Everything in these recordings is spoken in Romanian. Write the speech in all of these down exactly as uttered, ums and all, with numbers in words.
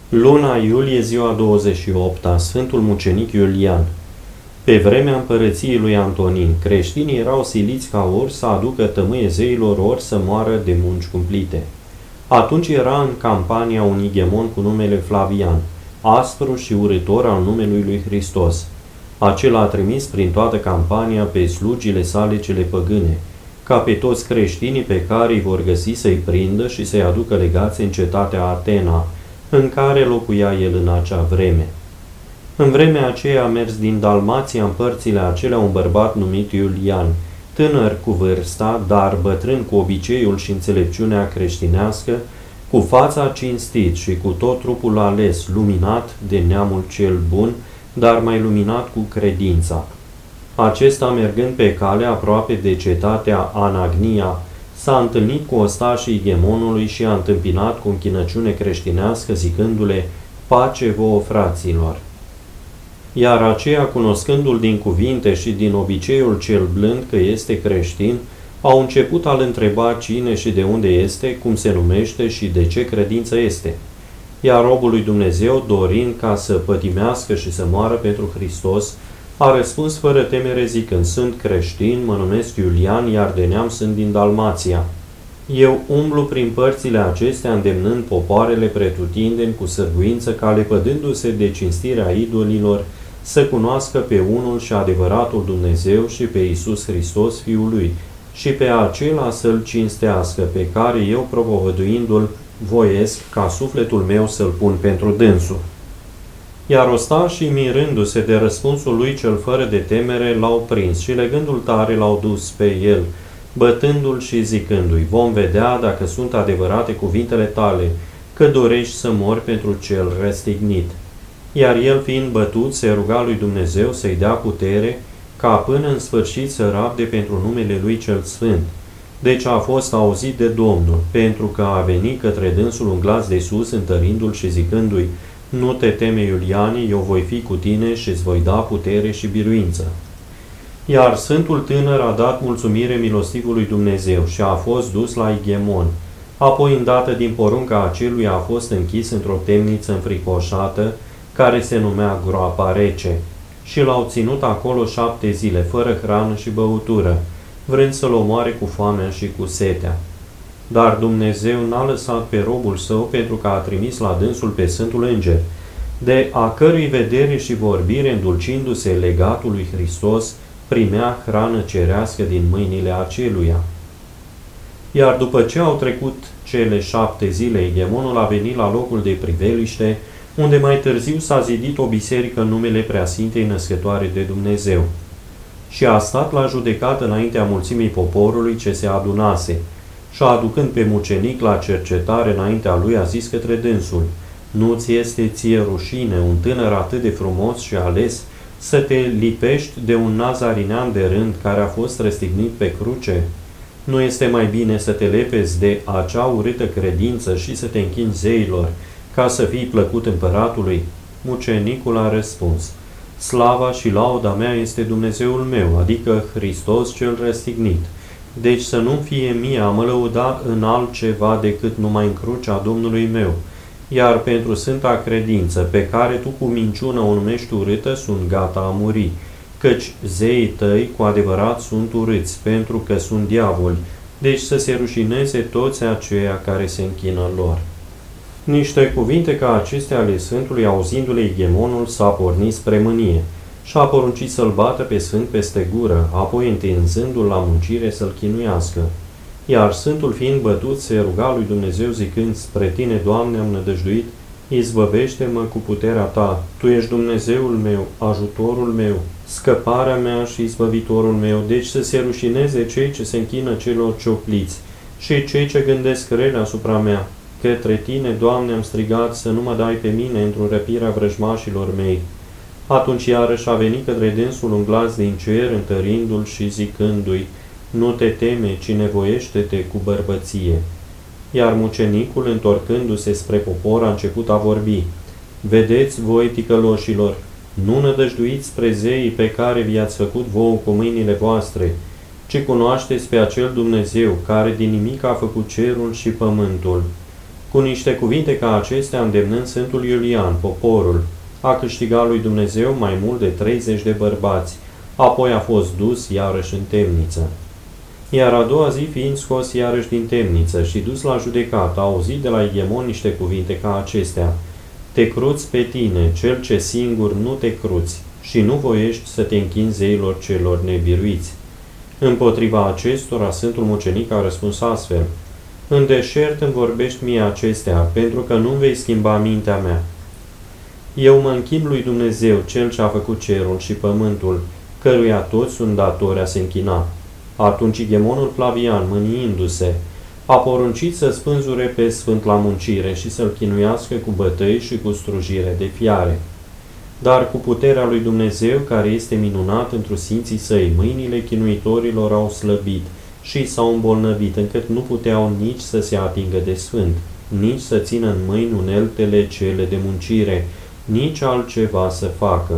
Luna iulie, ziua douăzeci și opta, Sfântul Mucenic Iulian. Pe vremea împărăției lui Antonin, creștinii erau siliți ca ori să aducă tămâie zeilor, ori să moară de munci cumplite. Atunci era în campania un igemon cu numele Flavian, aspru și urâtor al numelui lui Hristos. Acela a trimis prin toată campania pe slugile sale cele păgâne, ca pe toți creștinii pe care îi vor găsi să-i prindă și să-i aducă legați în cetatea Atena, în care locuia el în acea vreme. În vremea aceea a mers din Dalmația în părțile acelea un bărbat numit Iulian, tânăr cu vârsta, dar bătrân cu obiceiul și înțelepciunea creștinească, cu fața cinstit și cu tot trupul ales, luminat de neamul cel bun, dar mai luminat cu credința. Acesta, mergând pe cale aproape de cetatea Anagnia, s-a întâlnit cu ostașii igemonului și a întâmpinat cu închinăciune creștinească, zicându-le: "Pace vouă, fraților!" Iar aceia, cunoscându-l din cuvinte și din obiceiul cel blând că este creștin, au început a-l întreba cine și de unde este, cum se numește și de ce credință este. Iar robul lui Dumnezeu, dorind ca să pătimească și să moară pentru Hristos, a răspuns fără temere zicând: "Sunt creștin, mă numesc Iulian, iar de neam sunt din Dalmația. Eu umblu prin părțile acestea, îndemnând popoarele pretutindeni cu sârguință, ca lepădându-se de cinstirea idolilor, să cunoască pe unul și adevăratul Dumnezeu și pe Iisus Hristos, Fiul Lui, și pe acela să-L cinstească, pe care eu, propovăduindu-L, voiesc ca sufletul meu să-L pun pentru dânsul." Iar ostașii, mirându-se de răspunsul lui cel fără de temere, l-au prins și legându-l tare l-au dus pe el, bătându-l și zicându-i: "Vom vedea dacă sunt adevărate cuvintele tale, că dorești să mori pentru cel răstignit." Iar el, fiind bătut, se ruga lui Dumnezeu să-i dea putere, ca până în sfârșit să rabde pentru numele lui cel sfânt. Deci a fost auzit de Domnul, pentru că a venit către dânsul un glas de sus, întărindu-l și zicându-i: "Nu te teme, Iuliane, eu voi fi cu tine și îți voi da putere și biruință." Iar Sfântul tânăr a dat mulțumire milostivului Dumnezeu și a fost dus la igemon. Apoi, îndată din porunca acelui, a fost închis într-o temniță înfricoșată, care se numea Groapa Rece, și l-au ținut acolo șapte zile, fără hrană și băutură, vrând să-l omoare cu foamea și cu setea. Dar Dumnezeu n-a lăsat pe robul său, pentru că a trimis la dânsul pe Sfântul Înger, de a cărui vedere și vorbire, îndulcindu-se legatul lui Hristos, primea hrană cerească din mâinile aceluia. Iar după ce au trecut cele șapte zile, igemonul a venit la locul de priveliște, unde mai târziu s-a zidit o biserică în numele Preasfintei Născătoare de Dumnezeu. Și a stat la judecată înaintea mulțimii poporului ce se adunase, și aducând pe mucenic la cercetare înaintea lui, a zis către dânsul: "Nu-ți este ție rușine, un tânăr atât de frumos și ales, să te lipești de un nazarinean de rând care a fost răstignit pe cruce? Nu este mai bine să te lepezi de acea urâtă credință și să te închini zeilor, ca să fii plăcut împăratului?" Mucenicul a răspuns: "Slava și lauda mea este Dumnezeul meu, adică Hristos cel răstignit. Deci să nu fie mie a mă lăuda în altceva decât numai în crucea Domnului meu. Iar pentru sfânta credință, pe care tu cu minciună o numești urâtă, sunt gata a muri, căci zeii tăi cu adevărat sunt urâți, pentru că sunt diavoli, deci să se rușineze toți aceia care se închină lor." Niște cuvinte ca acestea ale Sfântului, auzindu-le igemonul, s-a pornit spre mânie și a poruncit să-l bată pe Sfânt peste gură, apoi, întinzându-l la muncire, să-l chinuiască. Iar Sfântul, fiind bătut, se ruga lui Dumnezeu zicând: "Spre tine, Doamne, am nădăjduit, izbăvește-mă cu puterea ta. Tu ești Dumnezeul meu, ajutorul meu, scăparea mea și izbăvitorul meu, deci să se rușineze cei ce se închină celor ciocliți și cei ce gândesc rele asupra mea. Către tine, Doamne, am strigat să nu mă dai pe mine într-o răpirea vrăjmașilor mei." Atunci iarăși a venit către dânsul un glas din cer, întărindu-l și zicându-i: "Nu te teme, ci nevoiește-te cu bărbăție." Iar mucenicul, întorcându-se spre popor, a început a vorbi: "Vedeți voi, ticăloșilor, nu nădăjduiți spre zeii pe care vi-ați făcut vouă cu mâinile voastre, ci cunoașteți pe acel Dumnezeu care din nimic a făcut cerul și pământul. Cu niște cuvinte ca acestea, îndemnând Sfântul Iulian, poporul, a câștigat lui Dumnezeu mai mult de treizeci de bărbați, apoi a fost dus iarăși în temniță. Iar a doua zi, fiind scos iarăși din temniță și dus la judecată, a auzit de la Igemon niște cuvinte ca acestea: te cruți pe tine, cel ce singur nu te cruți, și nu voiești să te închini zeilor celor nebiruiți. Împotriva acestora, Sfântul Mucenic a răspuns astfel: în deșert îmi vorbești mie acestea, pentru că nu vei schimba mintea mea. Eu mă închin lui Dumnezeu, Cel ce a făcut cerul și pământul, căruia toți sunt datori a se închina. Atunci Igemonul Flavian, mâniindu-se, a poruncit să spânzure pe Sfânt la muncire și să-l chinuiască cu bătăi și cu strujire de fiare. Dar cu puterea lui Dumnezeu, care este minunat întru sfinții săi, mâinile chinuitorilor au slăbit și s-au îmbolnăvit, încât nu puteau nici să se atingă de Sfânt, nici să țină în mâini uneltele cele de muncire, nici altceva să facă.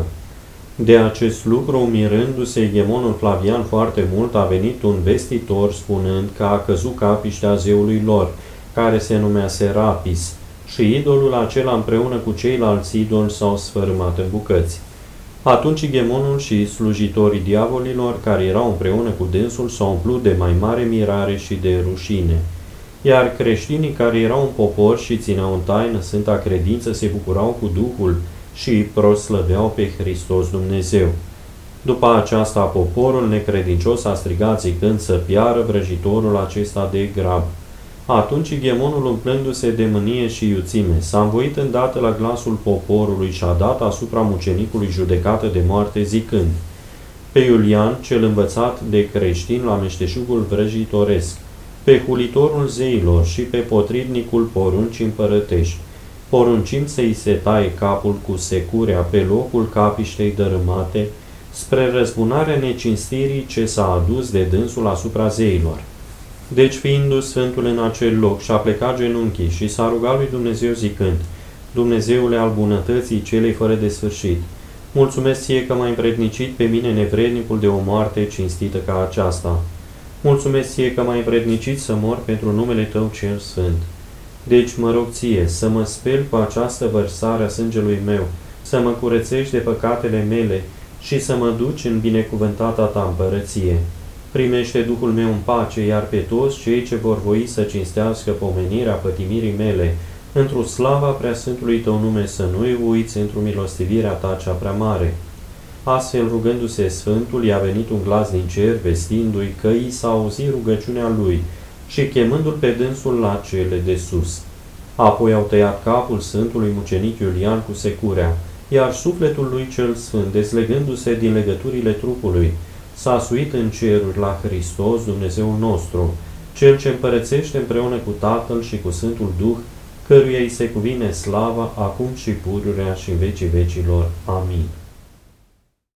De acest lucru, mirându-se Igemonul Flavian foarte mult, a venit un vestitor spunând că a căzut capiștea zeului lor, care se numea Serapis, și idolul acela împreună cu ceilalți idoli s-au sfărâmat în bucăți. Atunci Igemonul și slujitorii diavolilor care erau împreună cu dânsul s-au umplut de mai mare mirare și de rușine. Iar creștinii care erau în popor și țineau în taină Sfânta Credință se bucurau cu Duhul și proslăveau pe Hristos Dumnezeu. După aceasta, poporul necredincios a strigat zicând să piară vrăjitorul acesta de grab. Atunci Igemonul, umplându-se de mânie și iuțime, s-a învoit îndată la glasul poporului și a dat asupra mucenicului judecată de moarte, zicând: pe Iulian, cel învățat de creștin la meșteșugul vrăjitoresc, pe hulitorul zeilor și pe potrivnicul poruncii împărătești, poruncim să-i se taie capul cu securea pe locul capiștei dărâmate, spre răzbunarea necinstirii ce s-a adus de dânsul asupra zeilor. Deci, fiindu Sfântul în acel loc, și-a plecat genunchii și s-a rugat lui Dumnezeu zicând: Dumnezeule al bunătății celei fără de sfârșit, mulțumesc ție că m-ai împrednicit pe mine nevrednicul de o moarte cinstită ca aceasta. Mulțumesc ție că m-ai împrednicit să mor pentru numele tău cel sfânt. Deci mă rog ție să mă speli cu această vărsare a sângelui meu, să mă curățești de păcatele mele și să mă duci în binecuvântata ta împărăție. Primește Duhul meu în pace, iar pe toți cei ce vor voi să cinstească pomenirea pătimirii mele, într-o slava preasfântului tău nume, să nu-i uiți într-o milostivirea ta cea prea mare. Astfel, rugându-se Sfântul, i-a venit un glas din cer, vestindu-i că i s-a auzit rugăciunea lui și chemându-l pe dânsul la cele de sus. Apoi au tăiat capul Sfântului Mucenic Iulian cu securea, iar sufletul lui cel sfânt, dezlegându-se din legăturile trupului, s-a suit în ceruri la Hristos, Dumnezeul nostru, Cel ce împărățește împreună cu Tatăl și cu Sfântul Duh, căruia îi se cuvine slava, acum și pururea și în vecii vecilor. Amin.